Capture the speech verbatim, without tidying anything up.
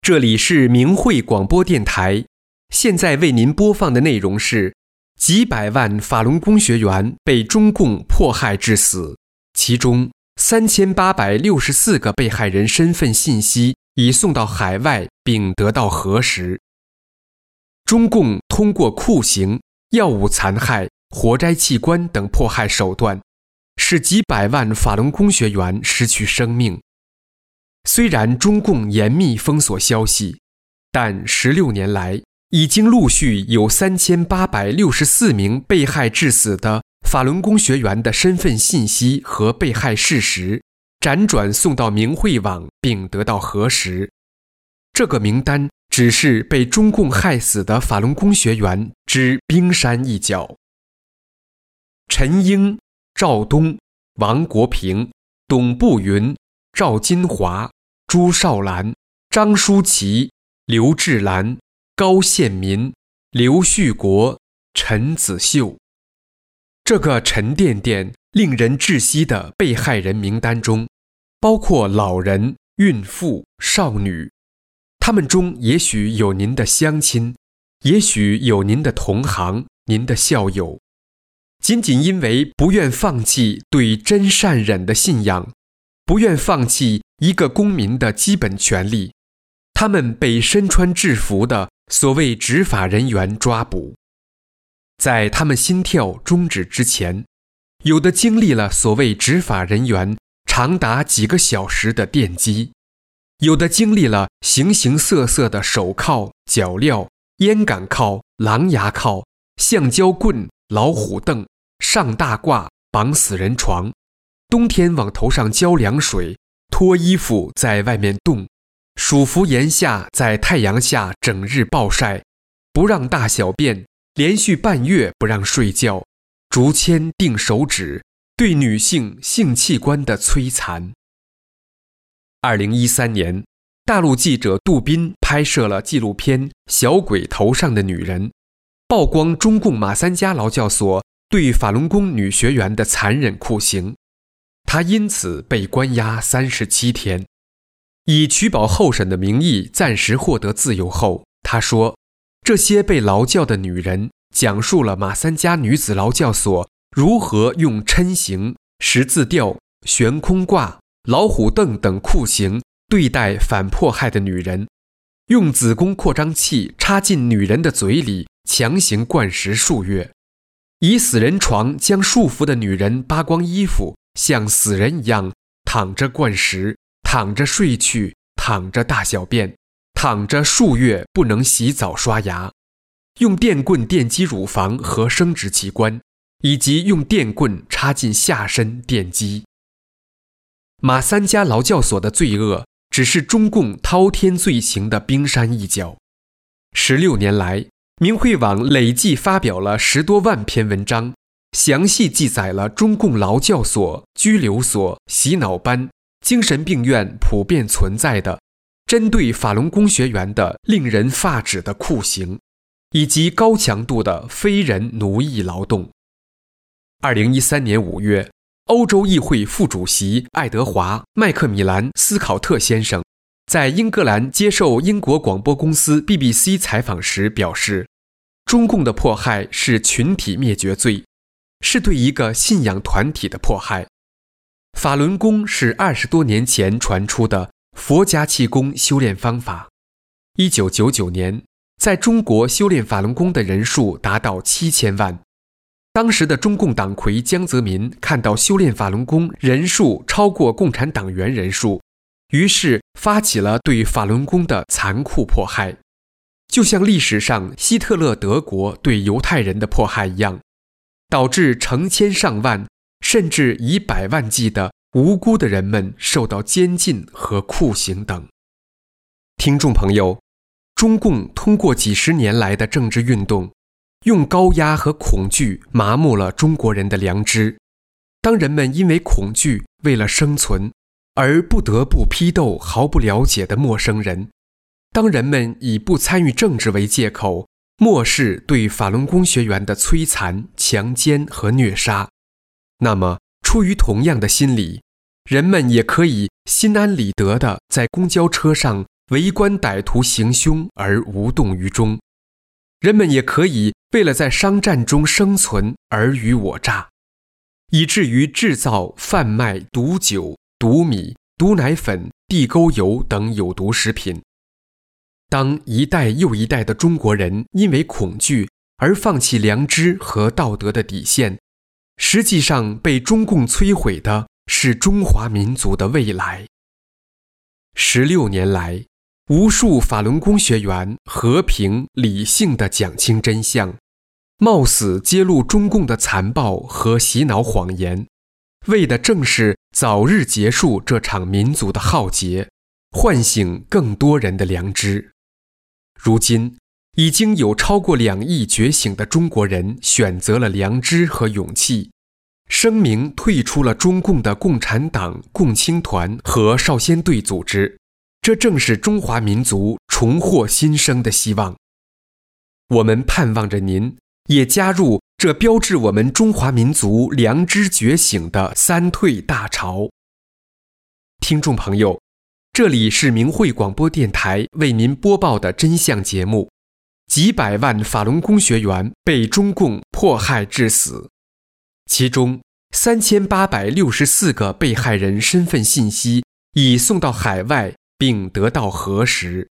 这里是明慧广播电台，现在为您播放的内容是几百万法轮功学员被中共迫害致死，其中三千八百六十四个被害人身份信息已送到海外并得到核实。中共通过酷刑、药物残害、活摘器官等迫害手段，使几百万法轮功学员失去生命。虽然中共严密封锁消息，但十六年来已经陆续有三千八百六十四名被害致死的法轮功学员的身份信息和被害事实辗转送到明慧网并得到核实。这个名单只是被中共害死的法轮功学员之冰山一角。陈英、赵东、王国平、董步云、赵金华、朱少兰、张舒淇、刘志兰、高宪民、刘旭国、陈子秀。这个沉甸甸、令人窒息的被害人名单中，包括老人、孕妇、少女。他们中也许有您的乡亲，也许有您的同行、您的校友。仅仅因为不愿放弃对真善忍的信仰，不愿放弃一个公民的基本权利，他们被身穿制服的所谓执法人员抓捕。在他们心跳终止之前，有的经历了所谓执法人员长达几个小时的电击，有的经历了形形色色的手铐、脚镣、烟杆铐、狼牙铐、橡胶棍、老虎凳、上大褂、绑死人床，冬天往头上浇凉水，脱衣服在外面冻，暑伏炎夏在太阳下整日暴晒，不让大小便，连续半月不让睡觉，竹签钉手指，对女性性器官的摧残。二零一三年，大陆记者杜斌拍摄了纪录片《小鬼头上的女人》，曝光中共马三家劳教所对法轮功女学员的残忍酷刑。她因此被关押三十七天。以取保候审的名义暂时获得自由后，她说，这些被劳教的女人讲述了马三家女子劳教所如何用抻刑、十字吊、悬空挂、老虎凳等酷刑对待反迫害的女人，用子宫扩张器插进女人的嘴里强行灌食数月，以死人床将束缚的女人扒光衣服，像死人一样躺着灌食，躺着睡去，躺着大小便，躺着数月不能洗澡刷牙，用电棍电击乳房和生殖器官，以及用电棍插进下身电击。马三家劳教所的罪恶只是中共滔天罪行的冰山一角。十六年来，明慧网累计发表了十多万篇文章，详细记载了中共劳教所、拘留所、洗脑班、精神病院普遍存在的针对法轮功学员的令人发指的酷刑，以及高强度的非人奴役劳动。二零一三年五月，欧洲议会副主席爱德华·麦克米兰斯考特先生在英格兰接受英国广播公司 B B C 采访时表示，中共的迫害是群体灭绝罪，是对一个信仰团体的迫害。法轮功是二十多年前传出的佛家气功修炼方法。一九九九年，在中国修炼法轮功的人数达到七千万。当时的中共党魁江泽民看到修炼法轮功人数超过共产党员人数，于是发起了对法轮功的残酷迫害，就像历史上希特勒德国对犹太人的迫害一样，导致成千上万甚至以百万计的无辜的人们受到监禁和酷刑等。听众朋友，中共通过几十年来的政治运动，用高压和恐惧麻木了中国人的良知。当人们因为恐惧，为了生存，而不得不批斗毫不了解的陌生人，当人们以不参与政治为借口，漠视对法轮功学员的摧残、强奸和虐杀，那么出于同样的心理，人们也可以心安理得地在公交车上围观歹徒行凶而无动于衷。人们也可以为了在商战中生存尔虞我诈，以至于制造、贩卖毒酒、毒米、毒奶粉、地沟油等有毒食品。当一代又一代的中国人因为恐惧而放弃良知和道德的底线，实际上被中共摧毁的是中华民族的未来。十六年来，无数法轮功学员和平理性地讲清真相，冒死揭露中共的残暴和洗脑谎言，为的正是早日结束这场民族的浩劫，唤醒更多人的良知。如今，已经有超过两亿觉醒的中国人选择了良知和勇气，声明退出了中共的共产党、共青团和少先队组织。这正是中华民族重获新生的希望。我们盼望着您也加入这标志我们中华民族良知觉醒的三退大潮。听众朋友，这里是明慧广播电台为您播报的真相节目。几百万法轮功学员被中共迫害致死，其中三千八百六十四个被害人身份信息已送到海外并得到核实。